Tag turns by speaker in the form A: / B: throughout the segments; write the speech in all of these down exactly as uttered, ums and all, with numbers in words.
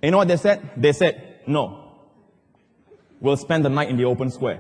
A: You know what they said? They said, no. We'll spend the night in the open square.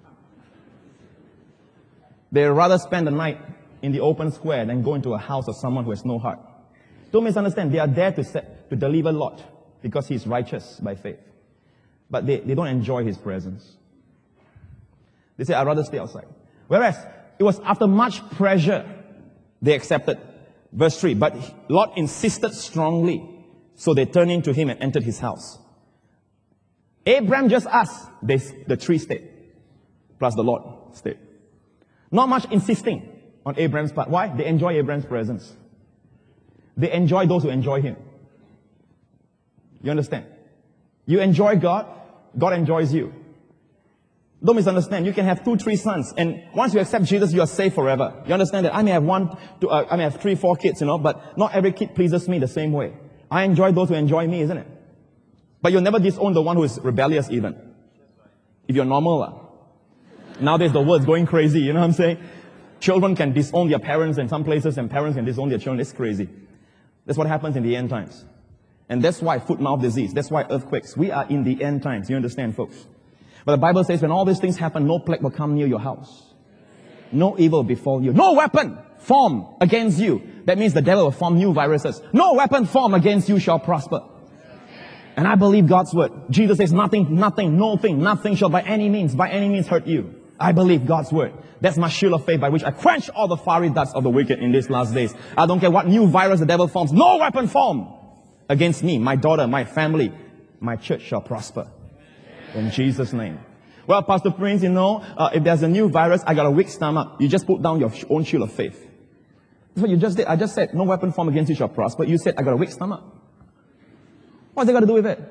A: They'd rather spend the night in the open square than go into a house of someone who has no heart. Don't misunderstand. They are there to, set, to deliver Lot because he's righteous by faith. But they, they don't enjoy his presence. They say, I'd rather stay outside. Whereas, it was after much pressure, they accepted. Verse three, but Lot insisted strongly, so they turned into him and entered his house. Abraham just asked, they, the three stayed, plus the Lord stayed. Not much insisting on Abraham's part. Why? They enjoy Abraham's presence. They enjoy those who enjoy him. You understand? You enjoy God, God enjoys you. Don't misunderstand. You can have two, three sons, and once you accept Jesus, you are saved forever. You understand that? I may have one, two, uh, I may have three, four kids, you know, but not every kid pleases me the same way. I enjoy those who enjoy me, isn't it? But you'll never disown the one who is rebellious even. If you're normal. Uh. Nowadays the world's going crazy, you know what I'm saying? Children can disown their parents in some places, and parents can disown their children. It's crazy. That's what happens in the end times. And that's why foot-mouth disease, that's why earthquakes. We are in the end times, you understand, folks? But the Bible says when all these things happen, no plague will come near your house. No evil will befall you. No weapon formed against you. That means the devil will form new viruses. No weapon formed against you shall prosper. And I believe God's word. Jesus says nothing, nothing, no thing, nothing shall by any means, by any means hurt you. I believe God's word. That's my shield of faith by which I quench all the fiery darts of the wicked in these last days. I don't care what new virus the devil forms. No weapon formed against me, my daughter, my family, my church shall prosper. In Jesus' name. Well, Pastor Prince, you know, uh, if there's a new virus, I got a weak stomach. You just put down your own shield of faith. That's what you just did. I just said, no weapon formed against you shall prosper. You said, I got a weak stomach. What's that got to do with it?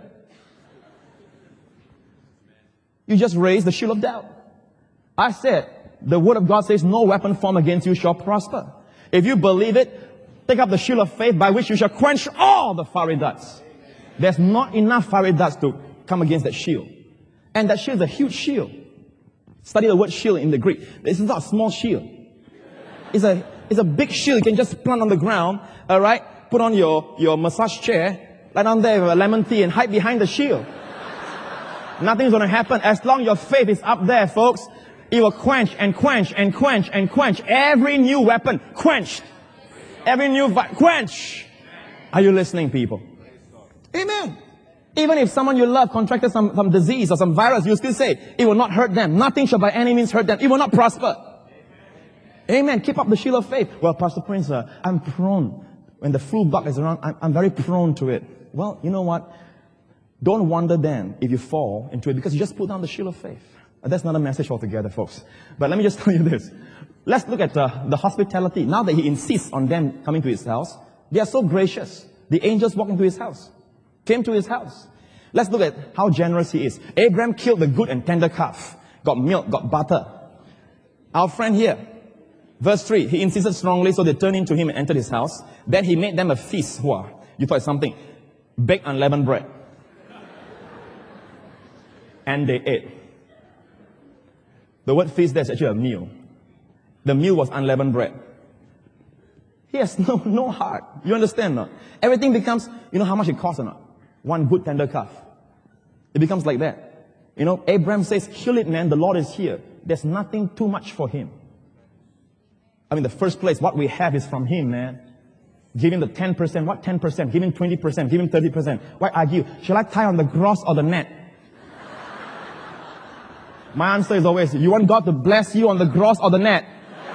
A: You just raised the shield of doubt. I said, the word of God says, no weapon formed against you shall prosper. If you believe it, take up the shield of faith by which you shall quench all the fiery darts. There's not enough fiery darts to come against that shield. And that shield is a huge shield. Study the word shield in the Greek. This is not a small shield. It's a, it's a big shield. You can just plant on the ground, alright? Put on your, your massage chair, lie down there with a lemon tea and hide behind the shield. Nothing's going to happen. As long as your faith is up there, folks, it will quench and quench and quench and quench. Every new weapon, quenched. Every new vi- quench. Are you listening, people? Amen. Even if someone you love contracted some, some disease or some virus, you still say, it will not hurt them. Nothing shall by any means hurt them. It will not prosper. Amen. Keep up the shield of faith. Well, Pastor Prince, uh, I'm prone. When the flu bug is around, I'm, I'm very prone to it. Well, you know what? Don't wonder then if you fall into it because you just put down the shield of faith. Uh, that's not a message altogether, folks. But let me just tell you this. Let's look at uh, the hospitality. Now that he insists on them coming to his house, they are so gracious. The angels walk into his house. Came to his house. Let's look at how generous he is. Abraham killed the good and tender calf. Got milk, got butter. Our friend here, verse three, he insisted strongly, so they turned into him and entered his house. Then he made them a feast. Wow, you thought something. Baked unleavened bread. And they ate. The word feast there is actually a meal. The meal was unleavened bread. He has no, no heart. You understand not? Everything becomes, you know how much it costs or not? One good tender calf. It becomes like that. You know, Abraham says, kill it, man. The Lord is here. There's nothing too much for him. I mean, the first place, what we have is from him, man. Give him the ten percent. What ten percent? Give him twenty percent. Give him thirty percent. Why argue? Shall I tie on the gross or the net? My answer is always, you want God to bless you on the gross or the net?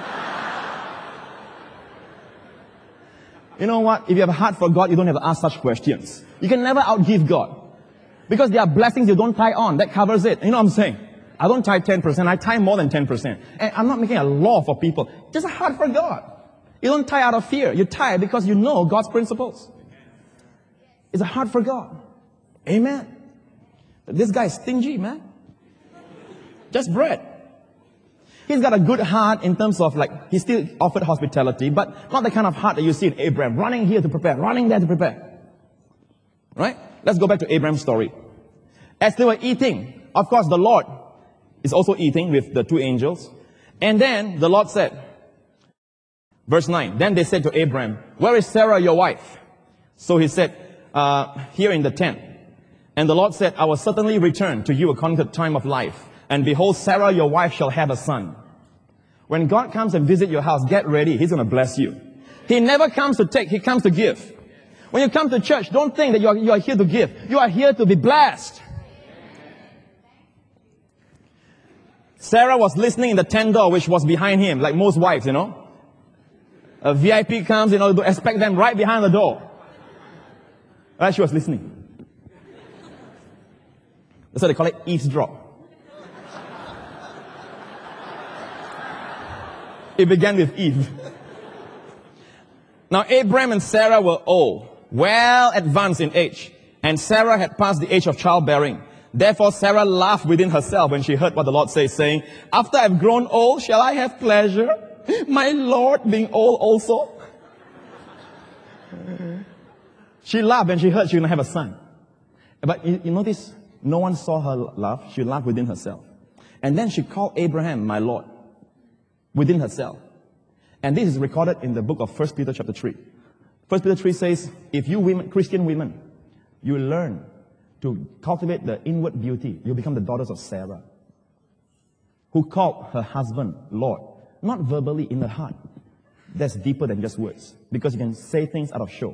A: You know what? If you have a heart for God, you don't have to ask such questions. You can never outgive God. Because there are blessings you don't tie on. That covers it. You know what I'm saying? I don't tie ten percent. I tie more than ten percent. And I'm not making a law for people. Just a heart for God. You don't tie out of fear. You tie because you know God's principles. It's a heart for God. Amen. This guy is stingy, man. Just bread. He's got a good heart in terms of like, he still offered hospitality, but not the kind of heart that you see in Abraham. Running here to prepare, running there to prepare. Right? Let's go back to Abraham's story. As they were eating, of course the Lord is also eating with the two angels. And then the Lord said, verse nine, then they said to Abraham, where is Sarah your wife? So he said, uh, here in the tent. And the Lord said, I will certainly return to you according to the time of life. And behold, Sarah, your wife, shall have a son. When God comes and visit your house, get ready. He's going to bless you. He never comes to take. He comes to give. When you come to church, don't think that you are, you are here to give. You are here to be blessed. Sarah was listening in the tent door, which was behind him, like most wives, you know. A V I P comes, you know, to expect them right behind the door. Right, she was listening. That's what they call it, eavesdrop. It began with Eve. Now, Abraham and Sarah were old, well advanced in age, and Sarah had passed the age of childbearing. Therefore, Sarah laughed within herself when she heard what the Lord says, saying, after I've grown old, shall I have pleasure? My Lord being old also. She laughed when she heard she was going to have a son. But you, you notice, no one saw her laugh. She laughed within herself. And then she called Abraham, my Lord, within herself. And this is recorded in the book of First Peter chapter three. First Peter three says, if you women, Christian women, you learn to cultivate the inward beauty, you'll become the daughters of Sarah, who called her husband Lord, not verbally, in the heart. That's deeper than just words, because you can say things out of show.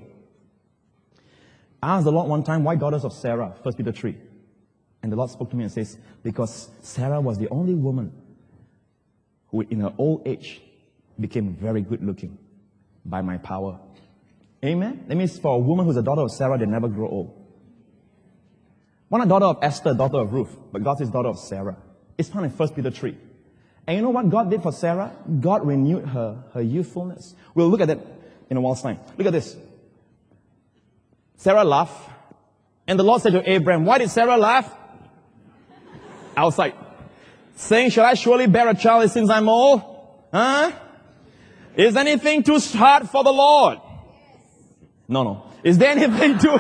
A: I asked the Lord one time, why daughters of Sarah? First Peter three. And the Lord spoke to me and says, because Sarah was the only woman who in her old age became very good looking by my power. Amen? That means for a woman who's a daughter of Sarah, they never grow old. One a daughter of Esther, daughter of Ruth, but God is daughter of Sarah. It's found in First Peter three. And you know what God did for Sarah? God renewed her, her youthfulness. We'll look at that in a while's time. Look at this. Sarah laughed, and the Lord said to Abraham, why did Sarah laugh? Outside. Saying, shall I surely bear a child since I'm old? Huh? Is anything too hard for the Lord? No, no. Is there anything too...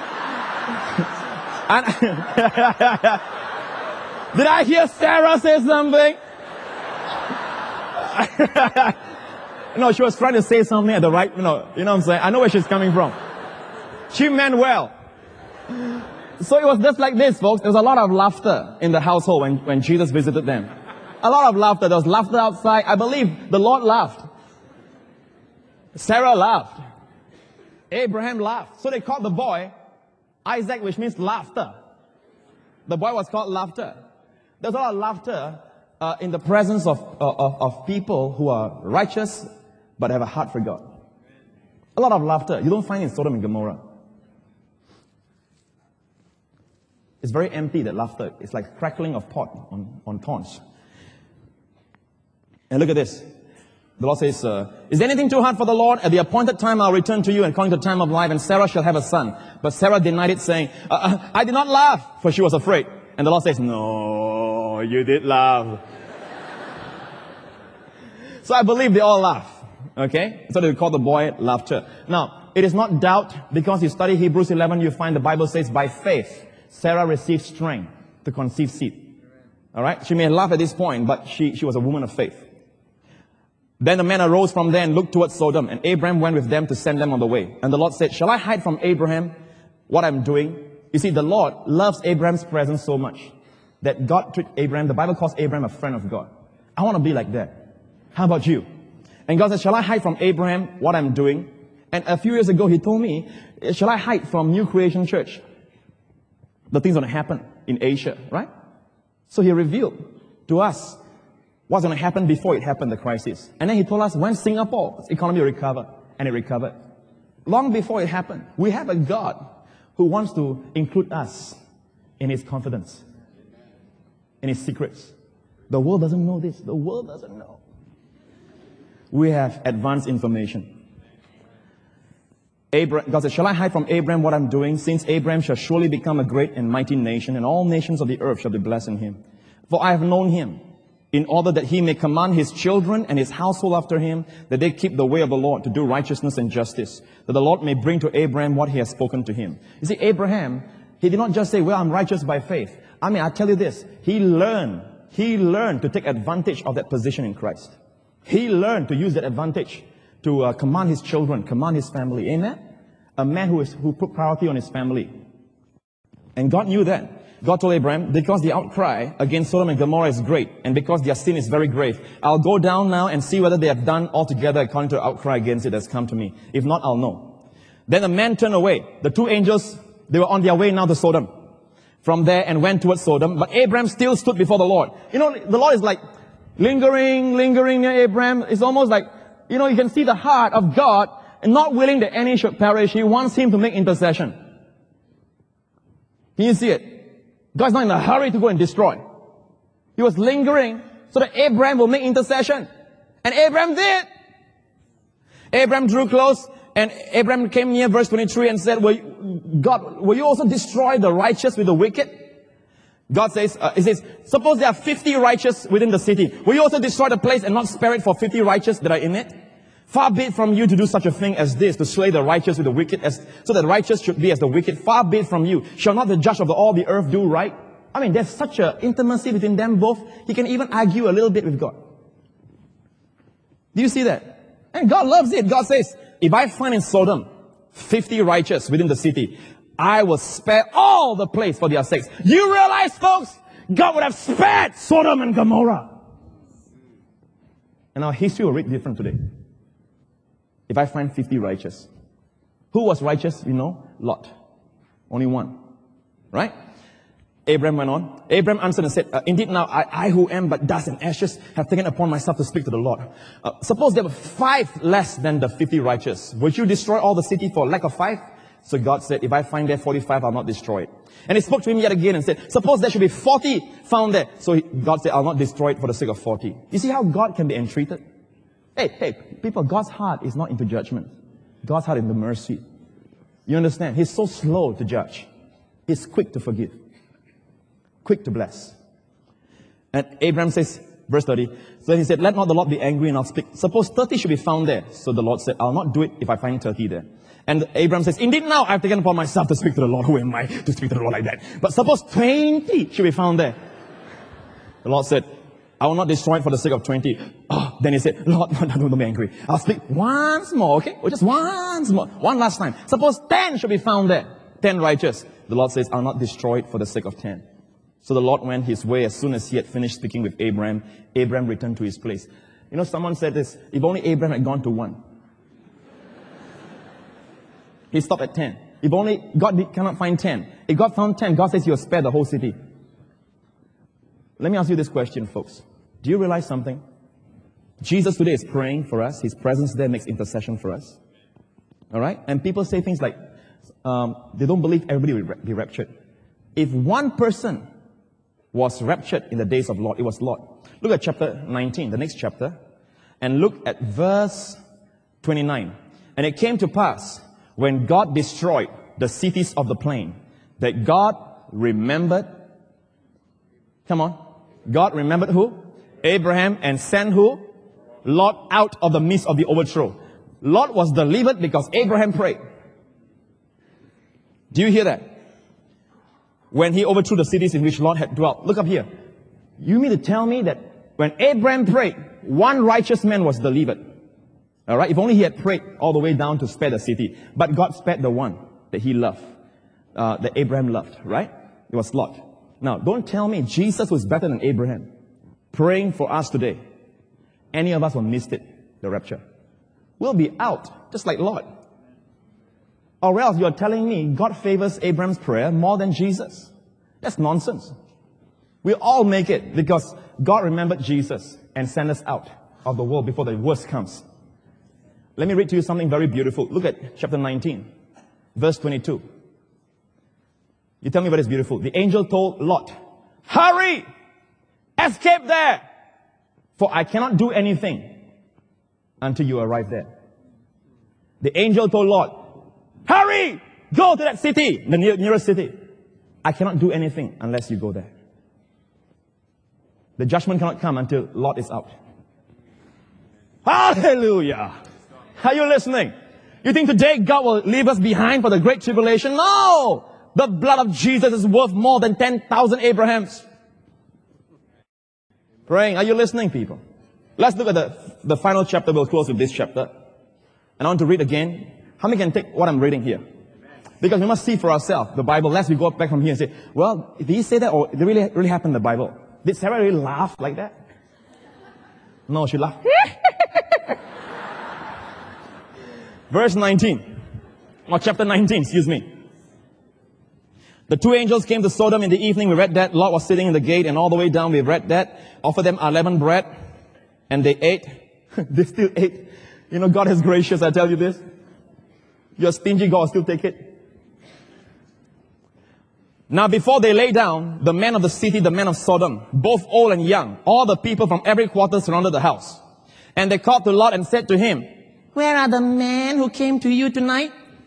A: Did I hear Sarah say something? No, she was trying to say something at the right, you know, you know what I'm saying? I know where she's coming from. She meant well. So it was just like this, folks. There was a lot of laughter in the household when, when Jesus visited them. A lot of laughter. There was laughter outside. I believe the Lord laughed. Sarah laughed. Abraham laughed. So they called the boy Isaac, which means laughter. The boy was called laughter. There's a lot of laughter uh, in the presence of, uh, of, of people who are righteous but have a heart for God. A lot of laughter. You don't find it in Sodom and Gomorrah. It's very empty, that laughter. It's like crackling of pot on, on thorns. And look at this. The Lord says, uh, is there anything too hard for the Lord? At the appointed time I'll return to you, and according to the time of life, and Sarah shall have a son. But Sarah denied it, saying, uh, uh, I did not laugh, for she was afraid. And the Lord says, no, you did laugh. So I believe they all laugh. Okay? So they call the boy laughter. Now, it is not doubt, because you study Hebrews eleven, you find the Bible says, by faith, Sarah received strength to conceive seed. Alright? She may laugh at this point, but she, she was a woman of faith. Then the men arose from there and looked towards Sodom, and Abraham went with them to send them on the way. And the Lord said, shall I hide from Abraham what I'm doing? You see, the Lord loves Abraham's presence so much that God treated Abraham, the Bible calls Abraham a friend of God. I want to be like that. How about you? And God said, shall I hide from Abraham what I'm doing? And a few years ago, he told me, shall I hide from New Creation Church the things going to happen in Asia, right? So he revealed to us what's going to happen before it happened, the crisis. And then he told us when Singapore's economy recovered, and it recovered. Long before it happened, we have a God who wants to include us in his confidence, in his secrets. The world doesn't know this. The world doesn't know. We have advanced information. Abraham, God said, shall I hide from Abraham what I'm doing, since Abraham shall surely become a great and mighty nation, and all nations of the earth shall be blessed in him. For I have known him, in order that he may command his children and his household after him, that they keep the way of the Lord to do righteousness and justice, that the Lord may bring to Abraham what he has spoken to him. You see, Abraham, he did not just say, well, I'm righteous by faith. I mean, I tell you this, he learned, he learned to take advantage of that position in Christ. He learned to use that advantage to uh, command his children, command his family. Amen? A man who is who put priority on his family. And God knew that. God told Abraham, because the outcry against Sodom and Gomorrah is great, and because their sin is very grave, I'll go down now and see whether they have done altogether according to the outcry against it that's come to me. If not, I'll know. Then the man turned away. The two angels, they were on their way now to Sodom. From there and went towards Sodom. But Abraham still stood before the Lord. You know, the Lord is like lingering, lingering near Abraham. It's almost like, you know, you can see the heart of God and not willing that any should perish. He wants him to make intercession. Can you see it? God's not in a hurry to go and destroy. He was lingering so that Abraham will make intercession. And Abraham did. Abraham drew close, and Abraham came near verse twenty-three and said, will you, God, will you also destroy the righteous with the wicked? God says, uh, it says, suppose there are fifty righteous within the city. Will you also destroy the place and not spare it for fifty righteous that are in it? Far be it from you to do such a thing as this, to slay the righteous with the wicked, as, so that the righteous should be as the wicked. Far be it from you. Shall not the judge of the, all the earth do right? I mean, there's such an intimacy between them both. He can even argue a little bit with God. Do you see that? And God loves it. God says, if I find in Sodom fifty righteous within the city, I will spare all the place for their sakes. You realize, folks, God would have spared Sodom and Gomorrah. And our history will read different today. If I find fifty righteous. Who was righteous? You know? Lot. Only one. Right? Abraham went on. Abraham answered and said, uh, indeed now I, I who am but dust and ashes have taken upon myself to speak to the Lord. Uh, suppose there were five less than the fifty righteous. Would you destroy all the city for lack of five? So God said, if I find there forty-five, I'll not destroy it. And he spoke to him yet again and said, suppose there should be forty found there. So he, God said, I'll not destroy it for the sake of forty. You see how God can be entreated? Hey, hey, people, God's heart is not into judgment. God's heart is into mercy. You understand? He's so slow to judge. He's quick to forgive. Quick to bless. And Abraham says, verse thirty, so he said, let not the Lord be angry and I'll speak. Suppose thirty should be found there. So the Lord said, I'll not do it if I find thirty there. And Abraham says, indeed now I've taken upon myself to speak to the Lord. Who am I to speak to the Lord like that? But suppose twenty should be found there. The Lord said, I will not destroy it for the sake of twenty. Oh, then he said, Lord, no, no, don't be angry. I'll speak once more, okay? Or just once more. One last time. Suppose ten should be found there. Ten righteous. The Lord says, I'll not destroy it for the sake of ten. So the Lord went his way. As soon as he had finished speaking with Abraham, Abraham returned to his place. You know, someone said this, if only Abraham had gone to one. He stopped at ten. If only God cannot find ten. If God found ten, God says he will spare the whole city. Let me ask you this question, folks. Do you realize something? Jesus today is praying for us. His presence there makes intercession for us. All right? And people say things like, um, they don't believe everybody will be raptured. If one person was raptured in the days of Lot, it was Lot. Look at chapter nineteen, the next chapter, and look at verse twenty-nine. And it came to pass, when God destroyed the cities of the plain, that God remembered, come on, God remembered who? Abraham, and sent who? Lot out of the midst of the overthrow. Lot was delivered because Abraham prayed. Do you hear that? When he overthrew the cities in which Lot had dwelt. Look up here. You mean to tell me that when Abraham prayed, one righteous man was delivered? All right, if only he had prayed all the way down to spare the city. But God spared the one that he loved, uh, that Abraham loved, right? It was Lot. Now, don't tell me Jesus was better than Abraham, praying for us today. Any of us will miss it, the rapture. We'll be out, just like Lot. Or else you're telling me God favors Abraham's prayer more than Jesus. That's nonsense. We'll all make it because God remembered Jesus and sent us out of the world before the worst comes. Let me read to you something very beautiful. Look at chapter nineteen, verse twenty-two. You tell me what is beautiful. The angel told Lot, hurry! Escape there! For I cannot do anything until you arrive there. The angel told Lot, hurry! Go to that city, the near, nearest city. I cannot do anything unless you go there. The judgment cannot come until Lot is out. Hallelujah! Are you listening? You think today God will leave us behind for the great tribulation? No! The blood of Jesus is worth more than ten thousand Abrahams. Praying. Are you listening, people? Let's look at the, the final chapter. We'll close with this chapter. And I want to read again. How many can take what I'm reading here? Because we must see for ourselves the Bible, lest we go back from here and say, well, did he say that or did it really, really happen in the Bible? Did Sarah really laugh like that? No, she laughed. Verse nineteen, or chapter nineteen, excuse me. The two angels came to Sodom in the evening. We read that. Lot was sitting in the gate, and all the way down we read that. Offered them unleavened bread, and they ate. They still ate. You know, God is gracious, I tell you this. You're stingy, God will still take it. Now before they lay down, the men of the city, the men of Sodom, both old and young, all the people from every quarter surrounded the house. And they called to Lot and said to him, where are the men who came to you tonight?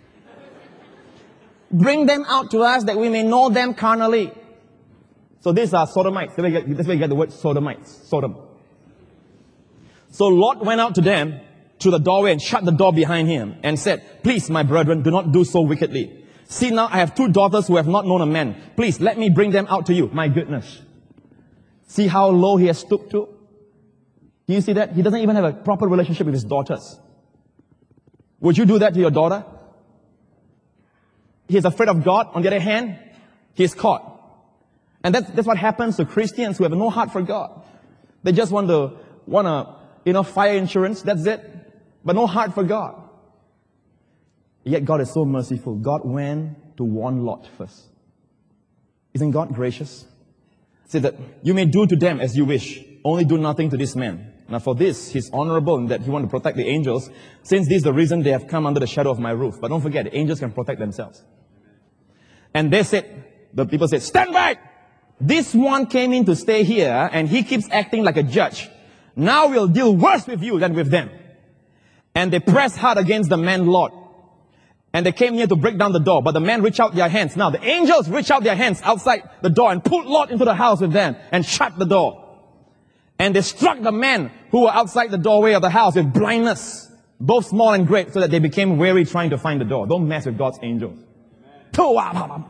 A: Bring them out to us that we may know them carnally. So these are Sodomites. That's where you get, that's where you get the word Sodomites. Sodom. So Lot went out to them to the doorway and shut the door behind him and said, please, my brethren, do not do so wickedly. See now, I have two daughters who have not known a man. Please, let me bring them out to you. My goodness. See how low he has stooped to? Do you see that? He doesn't even have a proper relationship with his daughters. Would you do that to your daughter? He is afraid of God. On the other hand, he is caught. And that's, that's what happens to Christians who have no heart for God. They just want to, want to, you know, fire insurance. That's it. But no heart for God. Yet God is so merciful. God went to warn Lot first. Isn't God gracious? Say that you may do to them as you wish. Only do nothing to this man. Now for this, he's honorable in that he wants to protect the angels, since this is the reason they have come under the shadow of my roof. But don't forget, the angels can protect themselves. And they said, the people said, stand back! This one came in to stay here, and he keeps acting like a judge. Now we'll deal worse with you than with them. And they pressed hard against the man Lot. And they came near to break down the door, but the men reached out their hands. Now the angels reached out their hands outside the door and pulled Lot into the house with them and shut the door. And they struck the men who were outside the doorway of the house with blindness, both small and great, so that they became weary trying to find the door. Don't mess with God's angels. Abeng,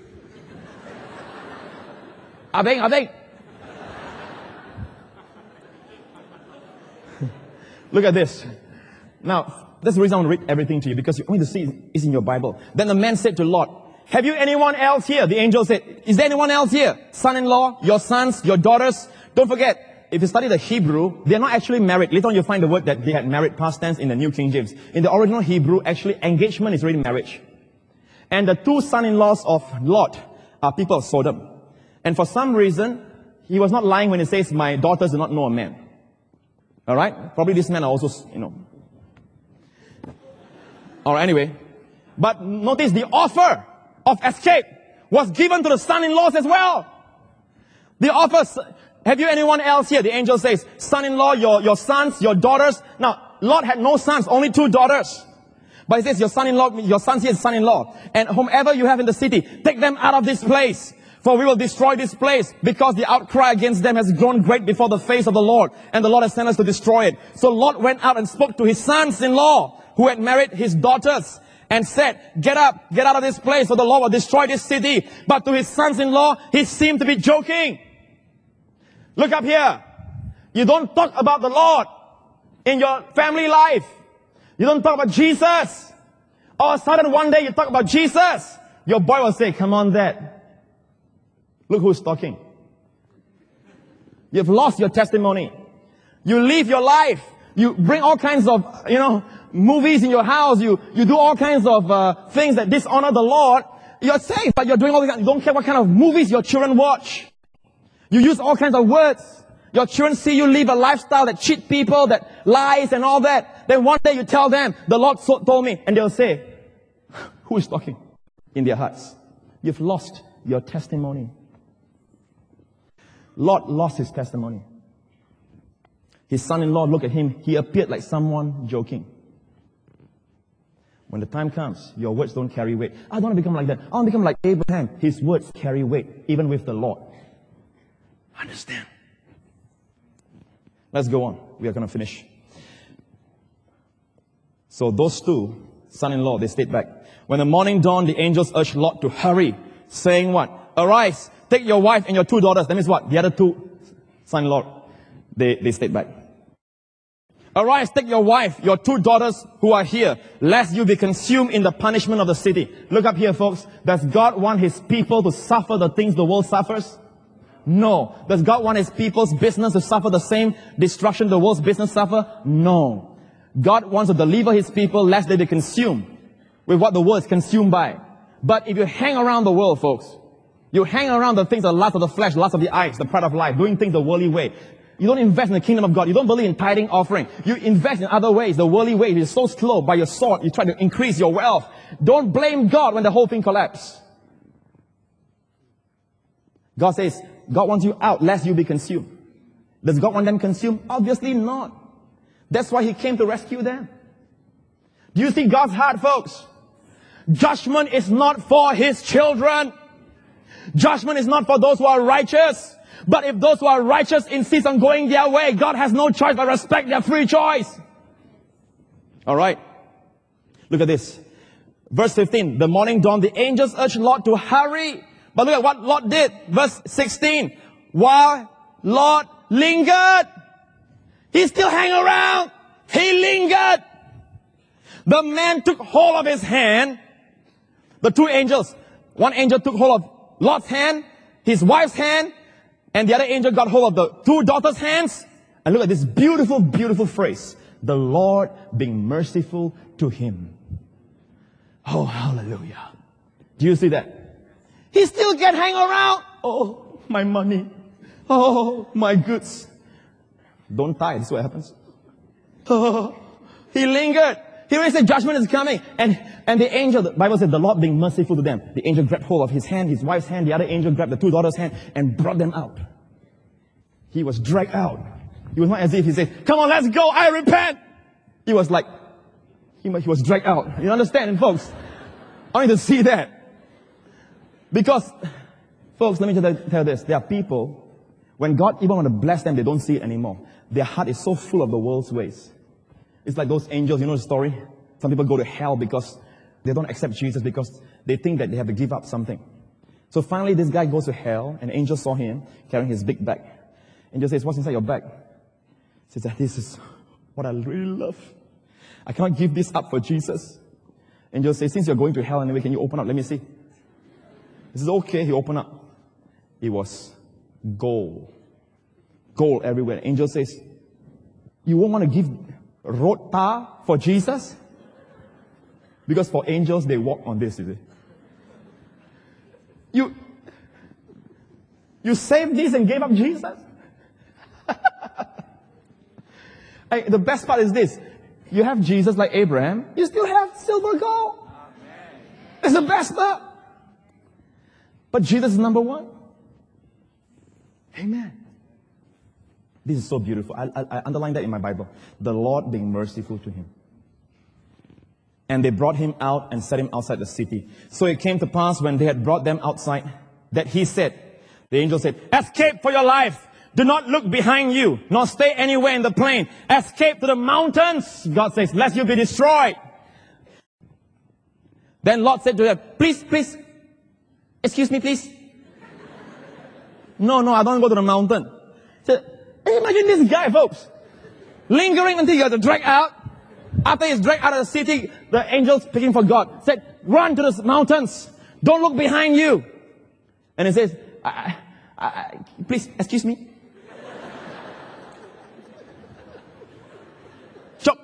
A: abeng. Look at this. Now, that's the reason I want to read everything to you, because you want to see it's in your Bible. Then the man said to Lot, have you anyone else here? The angel said, is there anyone else here? Son-in-law, your sons, your daughters? Don't forget, if you study the Hebrew, they're not actually married. Later on you'll find the word that they had married past tense in the New King James. In the original Hebrew, actually engagement is really marriage. And the two son-in-laws of Lot are people of Sodom. And for some reason, he was not lying when he says, my daughters do not know a man. Alright? Probably these men are also, you know. Alright, anyway. But notice the offer of escape was given to the son-in-laws as well. The offer, have you anyone else here? The angel says, son-in-law, your, your sons, your daughters. Now, Lot had no sons, only two daughters. But he says, your son-in-law, your sons here is son-in-law. And whomever you have in the city, take them out of this place. For we will destroy this place, because the outcry against them has grown great before the face of the Lord. And the Lord has sent us to destroy it. So Lot went out and spoke to his sons-in-law, who had married his daughters, and said, get up, get out of this place, or the Lord will destroy this city. But to his sons-in-law, he seemed to be joking. Look up here. You don't talk about the Lord in your family life. You don't talk about Jesus. All of a sudden one day you talk about Jesus. Your boy will say, come on, Dad. Look who's talking. You've lost your testimony. You live your life. You bring all kinds of, you know, movies in your house. You, you do all kinds of uh, things that dishonor the Lord. You're safe, but you're doing all these. You don't care what kind of movies your children watch. You use all kinds of words. Your children see you live a lifestyle that cheat people, that lies and all that. Then one day you tell them, the Lord so told me, and they'll say, who is talking? In their hearts. You've lost your testimony. Lot lost his testimony. His son-in-law looked at him. He appeared like someone joking. When the time comes, your words don't carry weight. I don't want to become like that. I want to become like Abraham. His words carry weight, even with the Lord. Understand? Let's go on. We are going to finish. So those two, son-in-law, they stayed back. When the morning dawned, the angels urged Lot to hurry, saying what? Arise, take your wife and your two daughters. That means what? The other two son-in-law, they, they stayed back. Arise, take your wife, your two daughters who are here, lest you be consumed in the punishment of the city. Look up here, folks. Does God want His people to suffer the things the world suffers? No. Does God want His people's business to suffer the same destruction the world's business suffer? No. God wants to deliver His people lest they be consumed with what the world is consumed by. But if you hang around the world, folks, you hang around the things, the lust of the flesh, lust of the eyes, the pride of life, doing things the worldly way. You don't invest in the kingdom of God. You don't believe in tithing offering. You invest in other ways, the worldly way. It is so slow. By your sword, you try to increase your wealth. Don't blame God when the whole thing collapses. God says, God wants you out lest you be consumed. Does God want them consumed? Obviously not. That's why He came to rescue them. Do you see God's heart, folks? Judgment is not for His children. Judgment is not for those who are righteous. But if those who are righteous insist on going their way, God has no choice but respect their free choice. Alright. Look at this. Verse fifteen. The morning dawned, the angels urged Lot to hurry. But look at what Lot did. Verse sixteen. While Lot lingered, he still hang around. He lingered. The man took hold of his hand. The two angels. One angel took hold of Lot's hand, his wife's hand, and the other angel got hold of the two daughters' hands. And look at this beautiful, beautiful phrase. The Lord being merciful to him. Oh, hallelujah. Do you see that? He still can hang around. Oh, my money. Oh, my goods. Don't tie. This is what happens. Oh, he lingered. He already said judgment is coming. And, and the angel, the Bible said, the Lord being merciful to them. The angel grabbed hold of his hand, his wife's hand. The other angel grabbed the two daughters' hand and brought them out. He was dragged out. It was not as if he said, come on, let's go. I repent. He was like, he, he was dragged out. You understand, folks? I want you to see that. Because, folks, let me just tell you this. There are people, when God even want to bless them, they don't see it anymore. Their heart is so full of the world's ways. It's like those angels, you know the story? Some people go to hell because they don't accept Jesus because they think that they have to give up something. So finally this guy goes to hell, and an angel saw him carrying his big bag. Angel says, what's inside your bag? He says, this is what I really love. I cannot give this up for Jesus. Angel says, since you're going to hell anyway, can you open up? Let me see. He says, okay. He opened up. It was gold. Gold everywhere. Angel says, you won't want to give rota for Jesus? Because for angels, they walk on this, you see. You, you saved this and gave up Jesus? I, the best part is this. You have Jesus like Abraham, you still have silver gold. It's the best part. But Jesus is number one. Amen. This is so beautiful. I, I, I underline that in my Bible. The Lord being merciful to him. And they brought him out and set him outside the city. So it came to pass when they had brought them outside that he said, the angel said, escape for your life. Do not look behind you, nor stay anywhere in the plain. Escape to the mountains, God says, lest you be destroyed. Then Lot said to them, please, please, excuse me, please. No, no, I don't go to the mountain. So, imagine this guy, folks, lingering until he got dragged out. After he's dragged out of the city, the angels speaking for God said, run to the mountains. Don't look behind you. And he says, I, I, I, please, excuse me. Stop.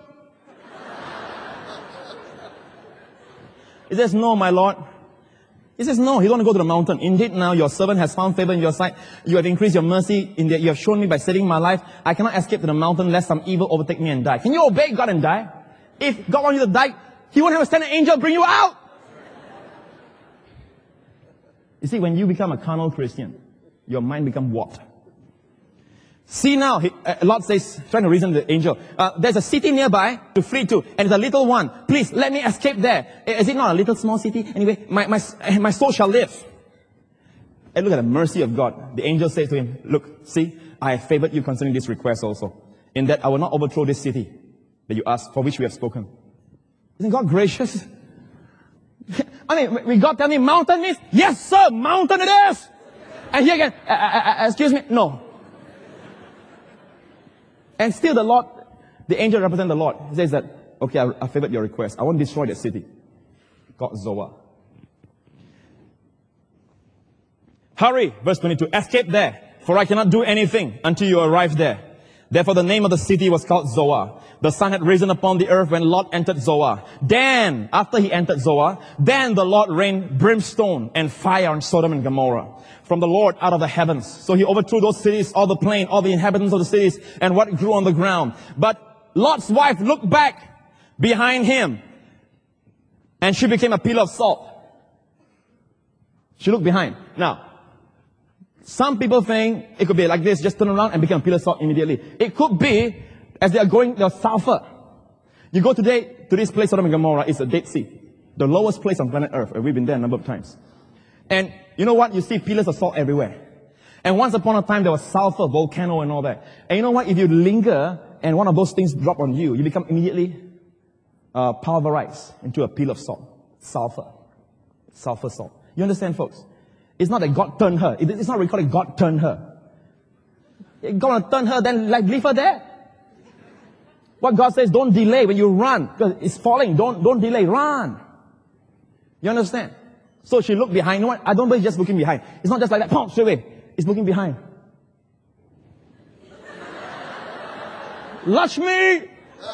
A: He says, no, my Lord. He says, no, he don't want to go to the mountain. Indeed, now your servant has found favor in your sight. You have increased your mercy in that you have shown me by saving my life. I cannot escape to the mountain lest some evil overtake me and die. Can you obey God and die? If God wants you to die, he won't have to send an angel bring you out. You see, when you become a carnal Christian, your mind becomes warped. See now, he, uh, Lot says, trying to reason with the angel, uh, there's a city nearby to flee to, and it's a little one. Please, let me escape there. Is it not a little small city? Anyway, my, my, my soul shall live. And look at the mercy of God. The angel says to him, look, see, I have favored you concerning this request also, in that I will not overthrow this city that you asked, for which we have spoken. Isn't God gracious? I mean, we God tell me mountain means, yes sir, mountain it is. And here again, uh, uh, uh, excuse me, no. And still the Lord The angel represents the Lord. He says that, okay, I, I favored your request. I want to destroy the city. Called Zoar. Hurry, verse twenty-two, escape there, for I cannot do anything until you arrive there. Therefore the name of the city was called Zoar. The sun had risen upon the earth when Lot entered Zoar. Then, after he entered Zoar, then the Lord rained brimstone and fire on Sodom and Gomorrah from the Lord out of the heavens. So he overthrew those cities, all the plain, all the inhabitants of the cities, and what grew on the ground. But Lot's wife looked back behind him, and she became a pillar of salt. She looked behind. Now, some people think it could be like this, just turn around and become a pillar of salt immediately. It could be, as they are going, they're sulfur. You go today to this place, Sodom and Gomorrah, it's the Dead Sea. The lowest place on planet Earth, and we've been there a number of times. And you know what? You see pillars of salt everywhere. And once upon a time, there was sulfur, volcano, and all that. And you know what? If you linger, and one of those things drop on you, you become immediately uh, pulverized into a pillar of salt. Sulfur. Sulfur salt. You understand, folks? It's not that God turned her. It's not recorded God turned her. God gonna turn her, then like leave her there. What God says, don't delay when you run. Because it's falling. Don't, don't delay. Run. You understand? So she looked behind. You know what? I don't believe just looking behind. It's not just like that. Pom, straight away. It's looking behind. Lakshmi!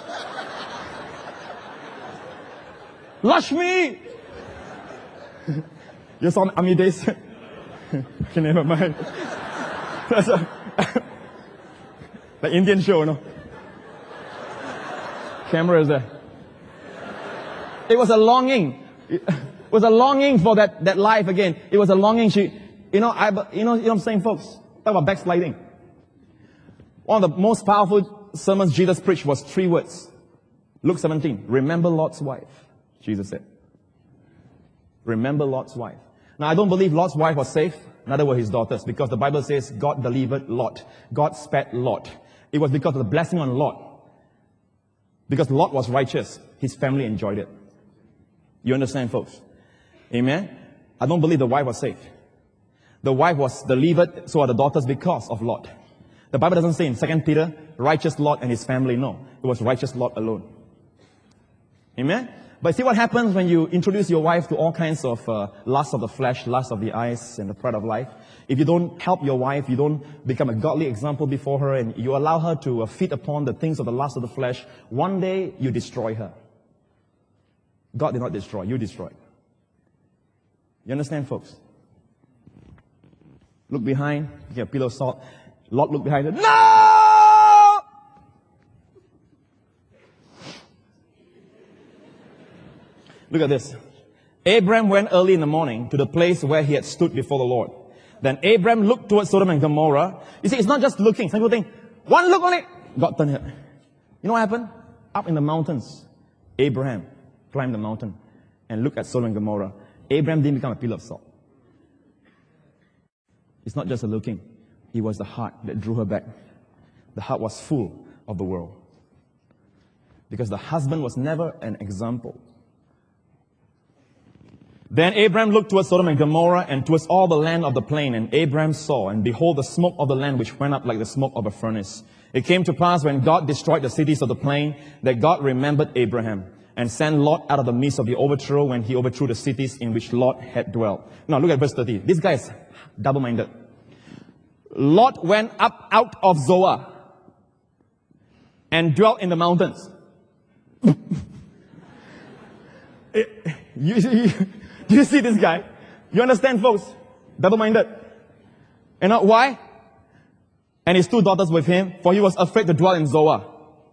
A: Lakshmi! You saw Ami days? Okay, never mind. That's a, the Indian show, you know. Camera is there. It was a longing. It was a longing for that, that life again. It was a longing. She, you know, I, you know, you know what I'm saying, folks? Talk about backsliding. One of the most powerful sermons Jesus preached was three words. Luke seventeen. Remember Lot's wife. Jesus said. Remember Lot's wife. Now, I don't believe Lot's wife was safe. Neither were his daughters. Because the Bible says God delivered Lot. God spared Lot. It was because of the blessing on Lot. Because Lot was righteous. His family enjoyed it. You understand, folks? Amen? I don't believe the wife was safe. The wife was delivered, so are the daughters because of Lot. The Bible doesn't say in Second Peter, righteous Lot and his family. No. It was righteous Lot alone. Amen? But see what happens when you introduce your wife to all kinds of uh, lust of the flesh, lust of the eyes, and the pride of life. If you don't help your wife, you don't become a godly example before her, and you allow her to uh, feed upon the things of the lust of the flesh, one day you destroy her. God did not destroy, you destroyed. You understand, folks? Look behind, you get a pillow of salt. Lot looked behind her. No! Look at this. Abraham went early in the morning to the place where he had stood before the Lord. Then Abraham looked towards Sodom and Gomorrah. You see, it's not just looking. Some people think, one look on it, God turned it. You know what happened? Up in the mountains, Abraham climbed the mountain and looked at Sodom and Gomorrah. Abraham didn't become a pillar of salt. It's not just a looking. It was the heart that drew her back. The heart was full of the world. Because the husband was never an example. Then Abraham looked towards Sodom and Gomorrah and towards all the land of the plain. And Abraham saw, and behold, the smoke of the land which went up like the smoke of a furnace. It came to pass when God destroyed the cities of the plain that God remembered Abraham and sent Lot out of the midst of the overthrow when he overthrew the cities in which Lot had dwelt. Now look at verse thirty. This guy is double-minded. Lot went up out of Zoar and dwelt in the mountains. it, you, you, Do you see this guy? You understand, folks? Double-minded. You know why? And his two daughters with him, for he was afraid to dwell in Zoar.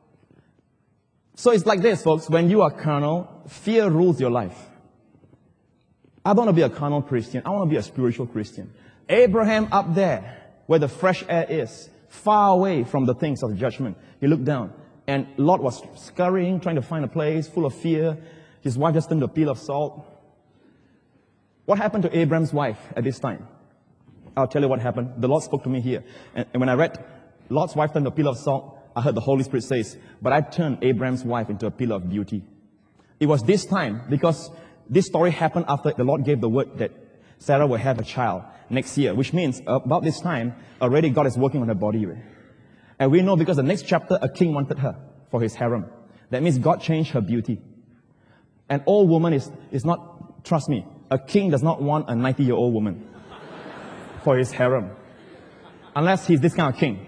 A: So it's like this, folks. When you are carnal, fear rules your life. I don't want to be a carnal Christian. I want to be a spiritual Christian. Abraham up there, where the fresh air is, far away from the things of judgment. He looked down, and Lot was scurrying, trying to find a place full of fear. His wife just turned to a pile of salt. What happened to Abraham's wife at this time? I'll tell you what happened. The Lord spoke to me here. And, and when I read Lot's wife turned to a pillar of salt, I heard the Holy Spirit says, but I turned Abraham's wife into a pillar of beauty. It was this time, because this story happened after the Lord gave the word that Sarah will have a child next year, which means about this time, already God is working on her body. And we know because the next chapter, a king wanted her for his harem. That means God changed her beauty. An old woman is, is not, trust me, a king does not want a ninety-year-old woman for his harem. Unless he's this kind of king.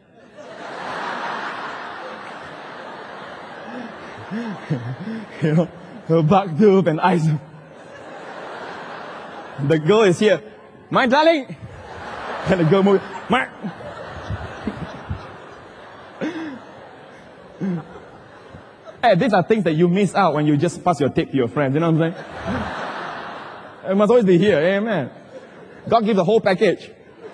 A: You know, her back tube and eyes. The girl is here. My darling! And the girl moves. My... Hey, these are things that you miss out when you just pass your tape to your friends. You know what I'm saying? It must always be here. Amen. God gives the whole package.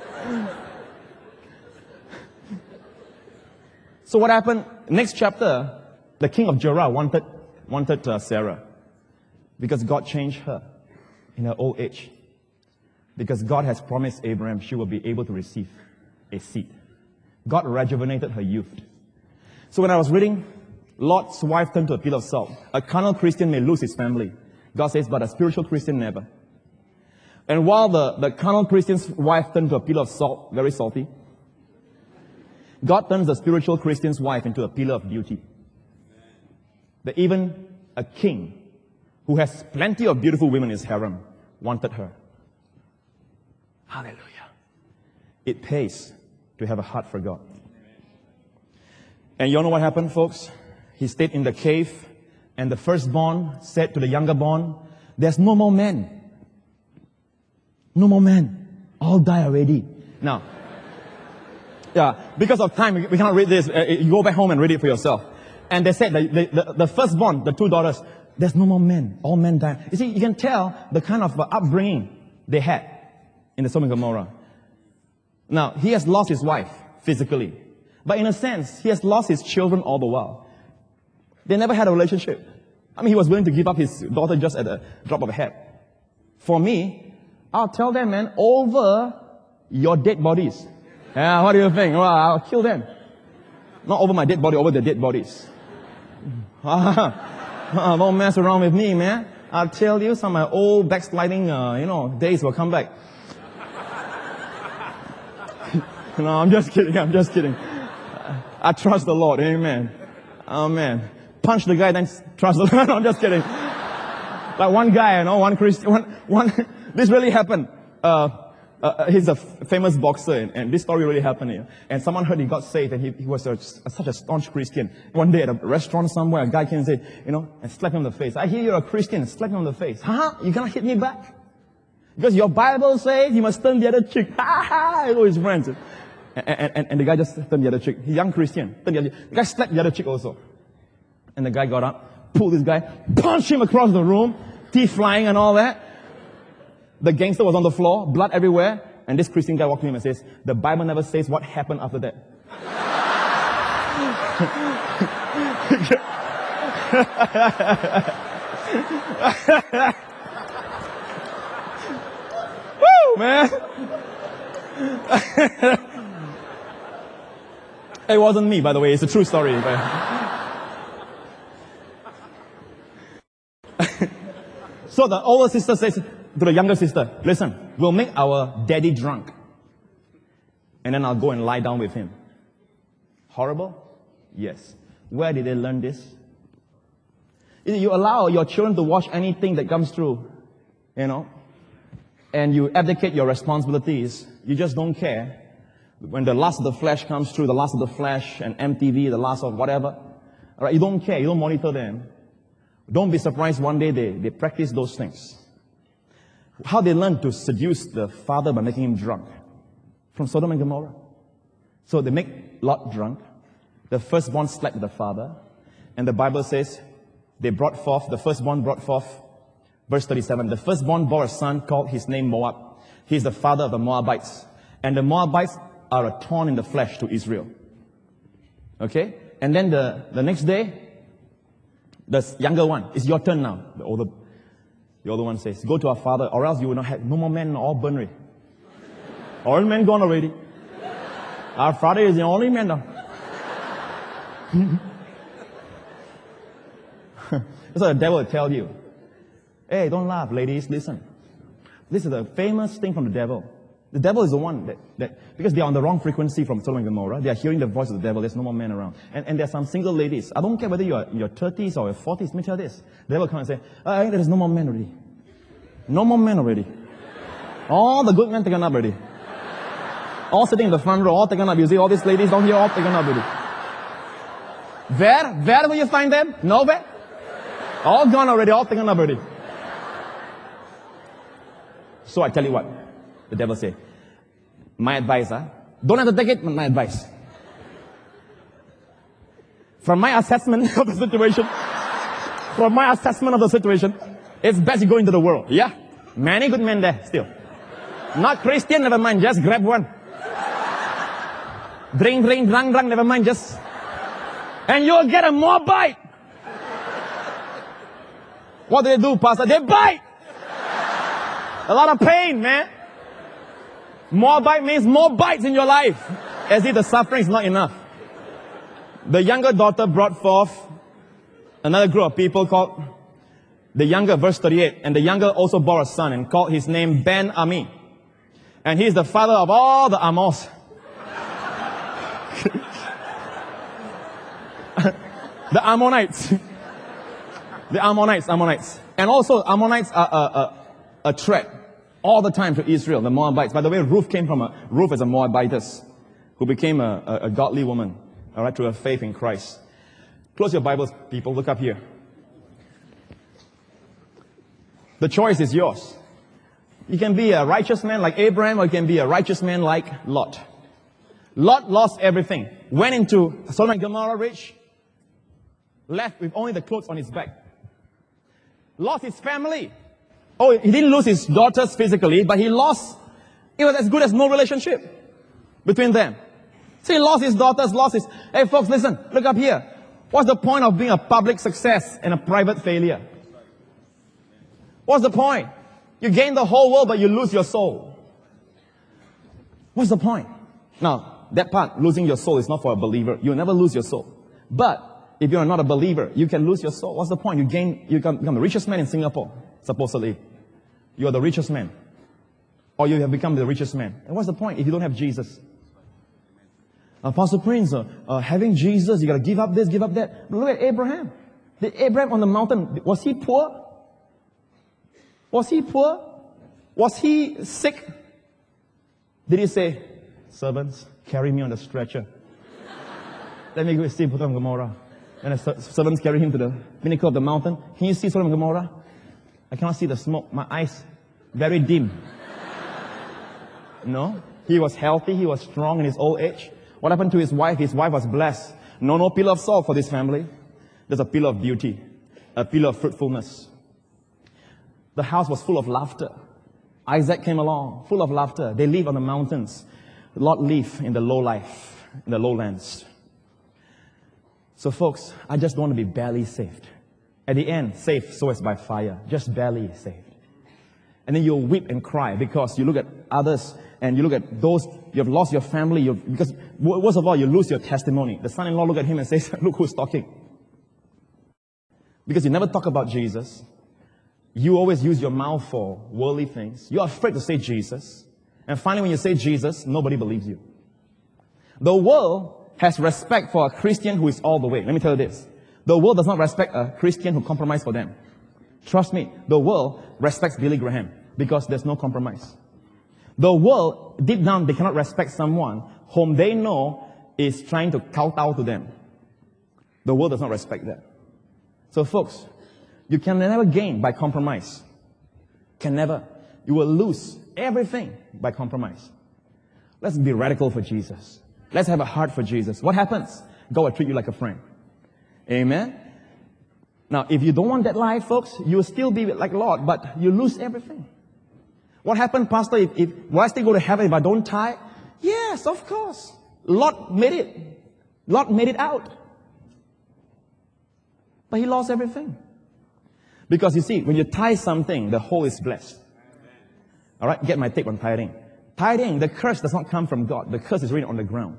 A: So what happened? Next chapter, the king of Gerar wanted, wanted uh, Sarah. Because God changed her in her old age. Because God has promised Abraham she will be able to receive a seed. God rejuvenated her youth. So when I was reading, Lot's wife turned to a pillar of salt. A carnal Christian may lose his family. God says, but a spiritual Christian never. And while the, the carnal Christian's wife turned to a pillar of salt, very salty, God turns the spiritual Christian's wife into a pillar of beauty. That even a king who has plenty of beautiful women in his harem wanted her. Hallelujah. It pays to have a heart for God. And you all know what happened, folks? He stayed in the cave, and the firstborn said to the younger born, there's no more men. No more men. All die already. Now, yeah, because of time, we cannot read this. You go back home and read it for yourself. And they said, the, the, the, the firstborn, the two daughters, there's no more men. All men die. You see, you can tell the kind of upbringing they had in the Sodom and Gomorrah. Now, he has lost his wife physically. But in a sense, he has lost his children all the while. They never had a relationship. I mean, he was willing to give up his daughter just at a drop of a hat. For me, I'll tell them, man, over your dead bodies. Yeah, what do you think? Well, I'll kill them. Not over my dead body, over their dead bodies. Don't mess around with me, man. I'll tell you, some of my old backsliding, uh, you know, days will come back. No, I'm just kidding. I'm just kidding. I trust the Lord. Amen. Amen. Punch the guy, then trust the Lord. No, I'm just kidding. Like one guy, you know, one Christian, one, one, this really happened. Uh, uh, he's a f- famous boxer, and, and this story really happened here. And someone heard he got saved, and he, he was a, a, such a staunch Christian. One day at a restaurant somewhere, a guy came and said, you know, and slapped him on the face. I hear you're a Christian, and slapped him on the face. Huh? You gonna hit me back? Because your Bible says you must turn the other cheek. Ha ha! All his friends. And, and, and the guy just turned the other cheek. He's a young Christian. Turned the, other, the guy slapped the other cheek also. And the guy got up, pulled this guy, punched him across the room, teeth flying and all that. The gangster was on the floor, blood everywhere, and this Christian guy walked to him and says, the Bible never says what happened after that. Woo, man! It wasn't me, by the way. It's a true story. So the older sister says to the younger sister, listen, we'll make our daddy drunk. And then I'll go and lie down with him. Horrible? Yes. Where did they learn this? You allow your children to watch anything that comes through, you know, and you abdicate your responsibilities. You just don't care. When the lust of the flesh comes through, the lust of the flesh and M T V, the lust of whatever, all right, you don't care. You don't monitor them. Don't be surprised one day they, they practice those things. How they learn to seduce the father by making him drunk. From Sodom and Gomorrah. So they make Lot drunk. The firstborn slept with the father. And the Bible says they brought forth, the firstborn brought forth, verse thirty-seven, the firstborn bore a son called his name Moab. He is the father of the Moabites. And the Moabites are a thorn in the flesh to Israel. Okay? And then the, the next day, the younger one, it's your turn now. The older, the older one says, go to our father, or else you will not have no more men, all burned already. All men gone already. Our father is the only man now. That's what the devil will tell you. Hey, don't laugh, ladies, listen. This is a famous thing from the devil. The devil is the one that, that because they are on the wrong frequency from Sodom and Gomorrah, they are hearing the voice of the devil. There's no more men around. And, and there are some single ladies. I don't care whether you are in your thirties or your forties. Let me tell you this. The devil come and say, oh, there is no more men already. No more men already. All the good men taken up already. All sitting in the front row, all taken up. You see all these ladies down here, all taken up already. Where? Where will you find them? Nowhere. All gone already, all taken up already. So I tell you what, the devil say, my advice, huh? Don't have to take it, but my advice. From my assessment of the situation, from my assessment of the situation, it's best you go into the world. Yeah, many good men there still. Not Christian, never mind, just grab one. Drink, drink, drunk, drunk, never mind, just... And you'll get a Moabite. What do they do, Pastor? They bite. A lot of pain, man. Moabite means more bites in your life. As if the suffering is not enough. The younger daughter brought forth another group of people called the younger, verse thirty-eight. And the younger also bore a son and called his name Ben-Ami. And he is the father of all the Amos. The Ammonites. The Ammonites, Ammonites. And also, Ammonites are a, a, a threat all the time to Israel, the Moabites. By the way, Ruth came from a, Ruth is a Moabitess who became a, a, a godly woman, all right, through her faith in Christ. Close your Bibles, people. Look up here. The choice is yours. You can be a righteous man like Abraham, or you can be a righteous man like Lot. Lot lost everything. Went into Sodom and Gomorrah rich, left with only the clothes on his back. Lost his family. Oh, he didn't lose his daughters physically, but he lost, it was as good as no relationship between them. So he lost his daughters, lost his... Hey folks, listen, look up here. What's the point of being a public success and a private failure? What's the point? You gain the whole world, but you lose your soul. What's the point? Now, that part, losing your soul, is not for a believer. You'll never lose your soul. But if you're not a believer, you can lose your soul. What's the point? You gain, you become, become the richest man in Singapore, supposedly. You are the richest man. Or you have become the richest man. And what's the point if you don't have Jesus? Uh, Pastor Prince, uh, uh, having Jesus, you got to give up this, give up that. Look at Abraham. Did Abraham on the mountain, was he poor? Was he poor? Was he sick? Did he say, servants, carry me on the stretcher? Let me go see Sodom and Gomorrah. And the servants carry him to the pinnacle of the mountain. Can you see Sodom and Gomorrah? I cannot see the smoke. My eyes, very dim. No? He was healthy. He was strong in his old age. What happened to his wife? His wife was blessed. No, no pillar of salt for this family. There's a pillar of beauty. A pillar of fruitfulness. The house was full of laughter. Isaac came along, full of laughter. They live on the mountains. Lot live in the low life, in the lowlands. So folks, I just want to be barely saved. At the end, saved so as by fire. Just barely saved. And then you'll weep and cry because you look at others and you look at those, you have lost your family. You've, because worst of all, you lose your testimony. The son-in-law look at him and says, look who's talking. Because you never talk about Jesus. You always use your mouth for worldly things. You're afraid to say Jesus. And finally, when you say Jesus, nobody believes you. The world has respect for a Christian who is all the way. Let me tell you this. The world does not respect a Christian who compromises for them. Trust me, the world respects Billy Graham because there's no compromise. The world, deep down, they cannot respect someone whom they know is trying to kowtow to them. The world does not respect that. So folks, you can never gain by compromise. Can never. You will lose everything by compromise. Let's be radical for Jesus. Let's have a heart for Jesus. What happens? God will treat you like a friend. Amen? Now, if you don't want that life, folks, you'll still be like Lord, but you lose everything. What happened, Pastor, if, if will I still go to heaven if I don't tithe? Yes, of course. Lot made it. Lot made it out. But he lost everything. Because you see, when you tithe something, the whole is blessed. All right, get my take on tithing. Tithing, the curse does not come from God. The curse is written on the ground.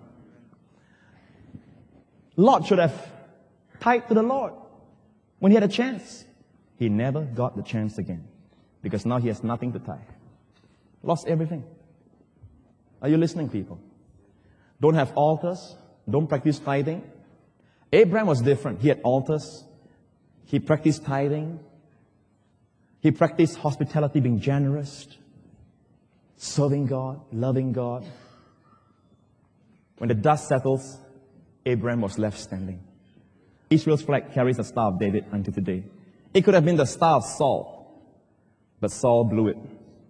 A: Lot should have tithed to the Lord when he had a chance. He never got the chance again. Because now he has nothing to tithe. Lost everything. Are you listening, people? Don't have altars. Don't practice tithing. Abraham was different. He had altars. He practiced tithing. He practiced hospitality, being generous, serving God, loving God. When the dust settles, Abraham was left standing. Israel's flag carries the Star of David until today. It could have been the Star of Saul, but Saul blew it.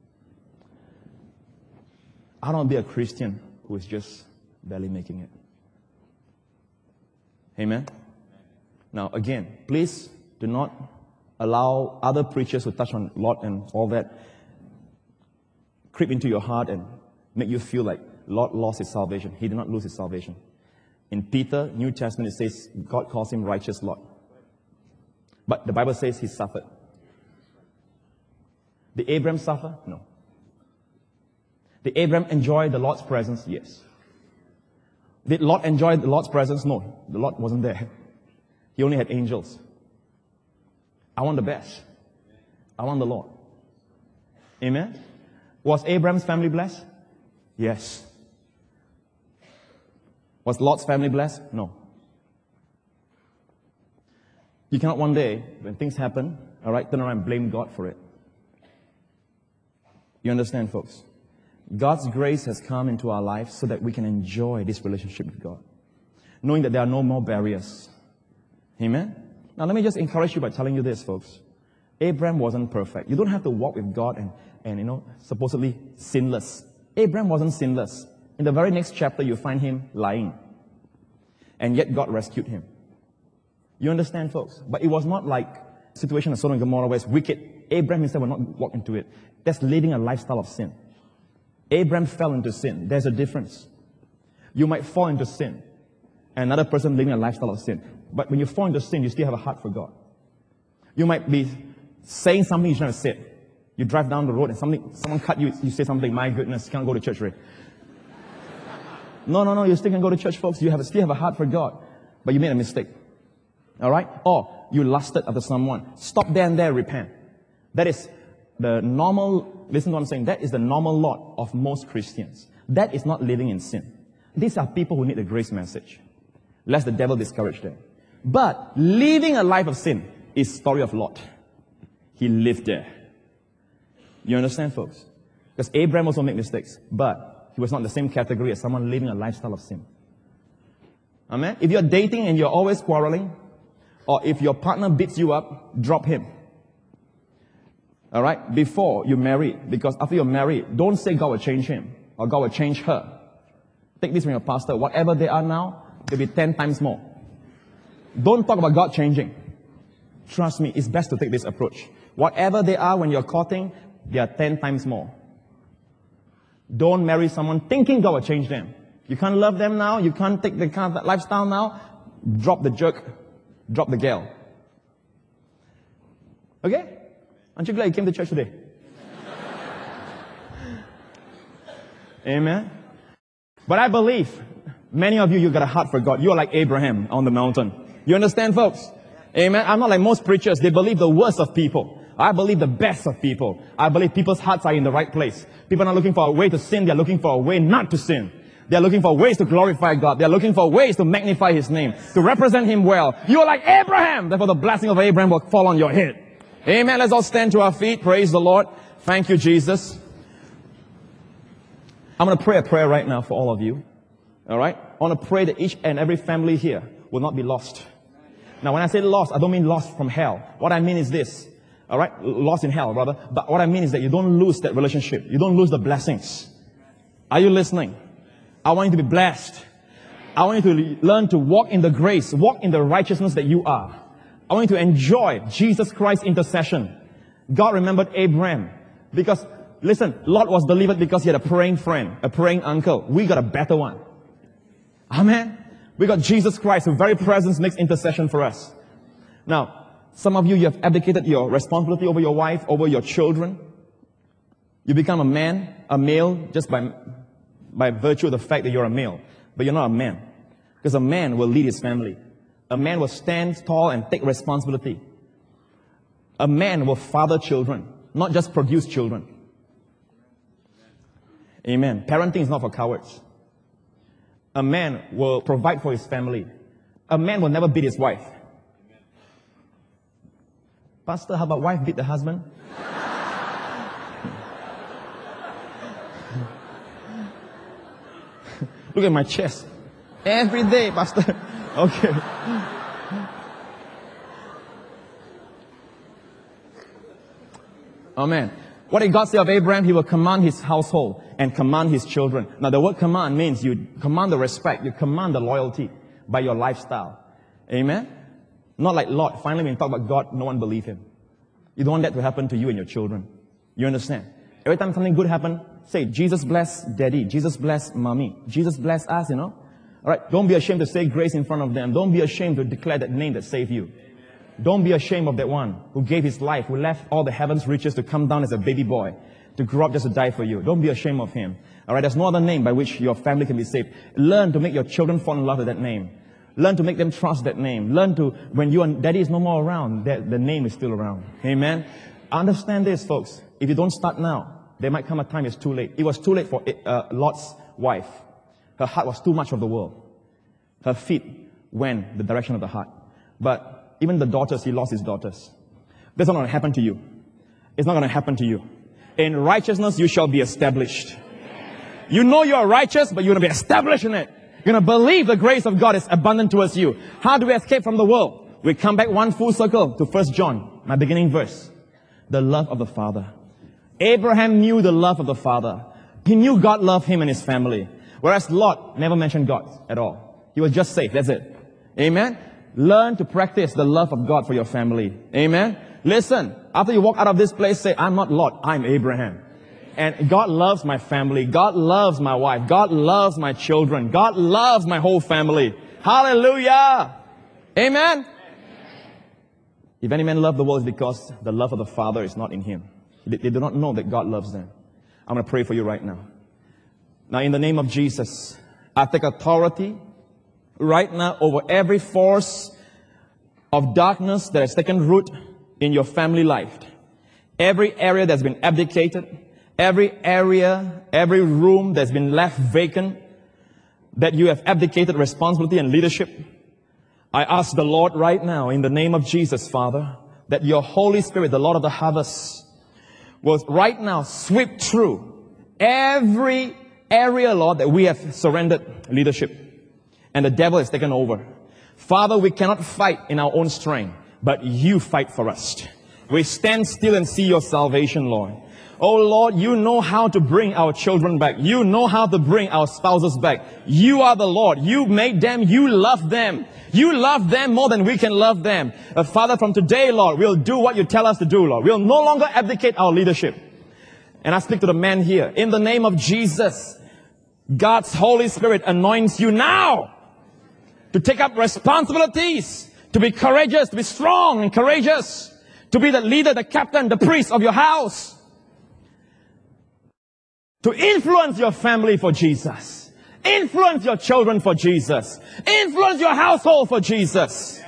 A: I don't want to be a Christian who is just barely making it. Amen? Now, again, please do not allow other preachers who touch on Lot and all that creep into your heart and make you feel like Lot lost his salvation. He did not lose his salvation. In Peter, New Testament, it says God calls him righteous Lot. But the Bible says he suffered. Did Abraham suffer? No. Did Abraham enjoy the Lord's presence? Yes. Did Lot enjoy the Lord's presence? No. The Lord wasn't there. He only had angels. I want the best. I want the Lord. Amen? Was Abraham's family blessed? Yes. Was Lot's family blessed? No. You cannot one day, when things happen, all right, turn around and blame God for it. You understand, folks? God's grace has come into our lives so that we can enjoy this relationship with God, knowing that there are no more barriers. Amen? Now, let me just encourage you by telling you this, folks. Abraham wasn't perfect. You don't have to walk with God and, and you know, supposedly sinless. Abraham wasn't sinless. In the very next chapter, you find him lying. And yet God rescued him. You understand, folks? But it was not like the situation of Sodom and Gomorrah where it's wicked. Abraham himself will not walk into it. That's living a lifestyle of sin. Abraham fell into sin. There's a difference. You might fall into sin. And another person living a lifestyle of sin. But when you fall into sin, you still have a heart for God. You might be saying something you shouldn't have said. You drive down the road and something, someone cut you, you say something, my goodness, you can't go to church, right? No, no, no, you still can go to church, folks. You have, still have a heart for God. But you made a mistake. Alright? Or you lusted after someone. Stop there and there, repent. That is the normal, listen to what I'm saying, that is the normal lot of most Christians. That is not living in sin. These are people who need the grace message. Lest the devil discourage them. But living a life of sin is the story of Lot. He lived there. You understand, folks? Because Abraham also made mistakes, but he was not the same category as someone living a lifestyle of sin. Amen? If you're dating and you're always quarreling, or if your partner beats you up, drop him. Alright? Before you marry, because after you're married, don't say God will change him, or God will change her. Take this from your pastor. Whatever they are now, they'll be ten times more. Don't talk about God changing. Trust me, it's best to take this approach. Whatever they are when you're courting, they are ten times more. Don't marry someone thinking God will change them. You can't love them now. You can't take the kind of lifestyle now. Drop the jerk. Drop the gal. Okay? Aren't you glad you came to church today? Amen? But I believe many of you, you got a heart for God. You are like Abraham on the mountain. You understand, folks? Amen? I'm not like most preachers. They believe the worst of people. I believe the best of people. I believe people's hearts are in the right place. People are not looking for a way to sin. They're looking for a way not to sin. They're looking for ways to glorify God. They're looking for ways to magnify His name, to represent Him well. You are like Abraham. Therefore, the blessing of Abraham will fall on your head. Amen. Let's all stand to our feet. Praise the Lord. Thank you, Jesus. I'm going to pray a prayer right now for all of you. All right? I want to pray that each and every family here will not be lost. Now, when I say lost, I don't mean lost from hell. What I mean is this. All right? Lost in hell, rather. But what I mean is that you don't lose that relationship. You don't lose the blessings. Are you listening? I want you to be blessed. I want you to learn to walk in the grace, walk in the righteousness that you are. I want you to enjoy Jesus Christ's intercession. God remembered Abraham. Because, listen, Lot was delivered because he had a praying friend, a praying uncle. We got a better one. Amen. We got Jesus Christ, whose very presence makes intercession for us. Now, some of you, you have abdicated your responsibility over your wife, over your children. You become a man, a male, just by, by virtue of the fact that you're a male. But you're not a man. Because a man will lead his family. A man will stand tall and take responsibility. A man will father children, not just produce children. Amen. Parenting is not for cowards. A man will provide for his family. A man will never beat his wife. Pastor, how about wife beat the husband? Look at my chest. Every day, Pastor. Okay. Amen. What did God say of Abraham? He will command his household and command his children. Now the word command means you command the respect, you command the loyalty by your lifestyle. Amen? Not like Lot. Finally, when you talk about God, no one believe him. You don't want that to happen to you and your children. You understand? Every time something good happens, say, Jesus bless daddy, Jesus bless mommy, Jesus bless us, you know? Alright, don't be ashamed to say grace in front of them. Don't be ashamed to declare that name that saved you. Don't be ashamed of that one who gave his life, who left all the heaven's riches to come down as a baby boy, to grow up just to die for you. Don't be ashamed of him. Alright, there's no other name by which your family can be saved. Learn to make your children fall in love with that name. Learn to make them trust that name. Learn to, when you and daddy is no more around, that the name is still around. Amen? Understand this, folks. If you don't start now, there might come a time it's too late. It was too late for uh, Lot's wife. Her heart was too much of the world. Her feet went the direction of the heart. But even the daughters, he lost his daughters. That's not going to happen to you. It's not going to happen to you. In righteousness, you shall be established. You know you're righteous, but you're going to be established in it. You're going to believe the grace of God is abundant towards you. How do we escape from the world? We come back one full circle to First John, my beginning verse. The love of the Father. Abraham knew the love of the Father. He knew God loved him and his family. Whereas Lot never mentioned God at all. He was just safe. That's it. Amen? Learn to practice the love of God for your family. Amen? Listen, after you walk out of this place, say, I'm not Lot, I'm Abraham. And God loves my family. God loves my wife. God loves my children. God loves my whole family. Hallelujah! Amen? If any man love the world, it's because the love of the Father is not in him. They, they do not know that God loves them. I'm going to pray for you right now. Now, in the name of Jesus, I take authority right now over every force of darkness that has taken root in your family life. Every area that's been abdicated, every area, every room that's been left vacant, that you have abdicated responsibility and leadership. I ask the Lord right now, in the name of Jesus, Father, that your Holy Spirit, the Lord of the harvest, will right now sweep through every area, Lord, that we have surrendered leadership. And the devil has taken over. Father, we cannot fight in our own strength, but you fight for us. We stand still and see your salvation, Lord. Oh Lord, you know how to bring our children back. You know how to bring our spouses back. You are the Lord. You made them. You love them. You love them more than we can love them. Uh, Father, from today, Lord, we'll do what you tell us to do, Lord. We'll no longer abdicate our leadership. And I speak to the man here. In the name of Jesus, God's Holy Spirit anoints you now to take up responsibilities, to be courageous, to be strong and courageous, to be the leader, the captain, the priest of your house, to influence your family for Jesus, influence your children for Jesus, influence your household for Jesus.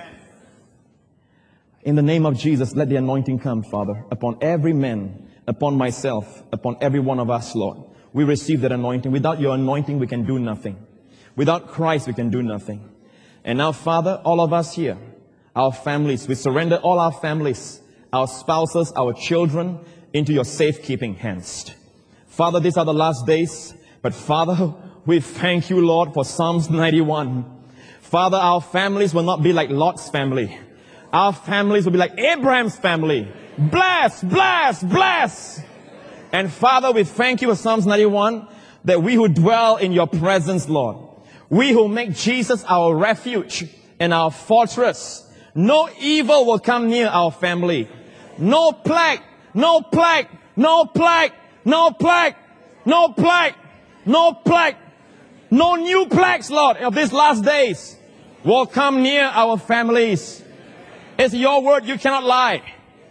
A: In the name of Jesus, let the anointing come, Father, upon every man, upon myself, upon every one of us, Lord. We receive that anointing. Without your anointing, we can do nothing. Without Christ, we can do nothing. And now, Father, all of us here, our families, we surrender all our families, our spouses, our children, into your safekeeping hands. Father, these are the last days, but Father, we thank you, Lord, for Psalms ninety-one. Father, our families will not be like Lot's family. Our families will be like Abraham's family. Bless, bless, bless. And Father, we thank you for Psalms ninety-one, that we who dwell in your presence, Lord, we who make Jesus our refuge and our fortress, no evil will come near our family. No plague, no plague, no plague, no plague, no plague, no plague, no new plagues, Lord, of these last days will come near our families. It's your word, you cannot lie.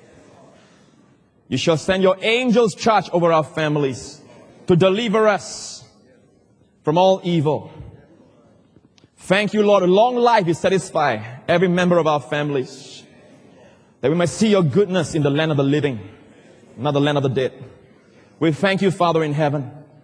A: You shall send your angels charge over our families to deliver us from all evil. Thank you, Lord. A long life is satisfy every member of our families, that we might see your goodness in the land of the living, not the land of the dead. We thank you, Father in heaven,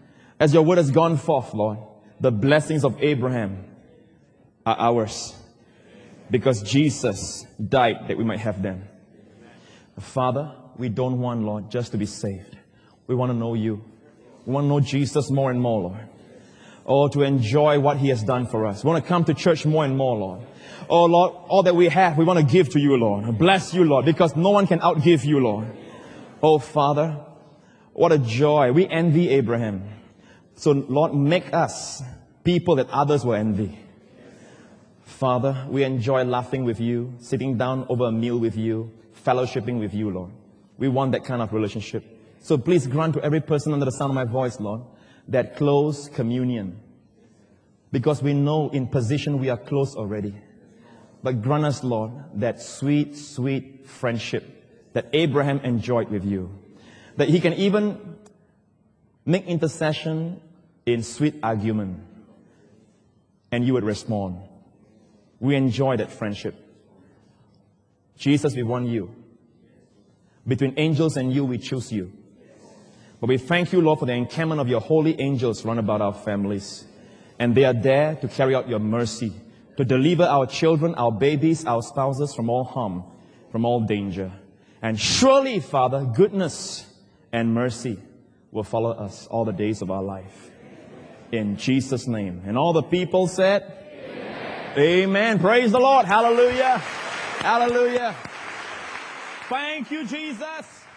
A: As your word has gone forth, Lord, the blessings of Abraham are ours because Jesus died that we might have them. Father, we don't want, Lord, just to be saved. We want to know you. We want to know Jesus more and more, Lord. Oh, to enjoy what he has done for us. We want to come to church more and more, Lord. Oh, Lord, all that we have, we want to give to you, Lord. Bless you, Lord, because no one can outgive you, Lord. Oh, Father, what a joy. We envy Abraham. So, Lord, make us people that others will envy. Father, we enjoy laughing with you, sitting down over a meal with you, fellowshipping with you, Lord. We want that kind of relationship. So please grant to every person under the sound of my voice, Lord, that close communion. Because we know in position we are close already. But grant us, Lord, that sweet, sweet friendship that Abraham enjoyed with you. That he can even make intercession in sweet argument. And you would respond. We enjoy that friendship. Jesus, we want you. Between angels and you, we choose you. But we thank you, Lord, for the encampment of your holy angels round about our families. And they are there to carry out your mercy, to deliver our children, our babies, our spouses from all harm, from all danger. And surely, Father, goodness and mercy will follow us all the days of our life. In Jesus' name. And all the people said, Amen. Amen. Praise the Lord. Hallelujah. Hallelujah. Thank you, Jesus.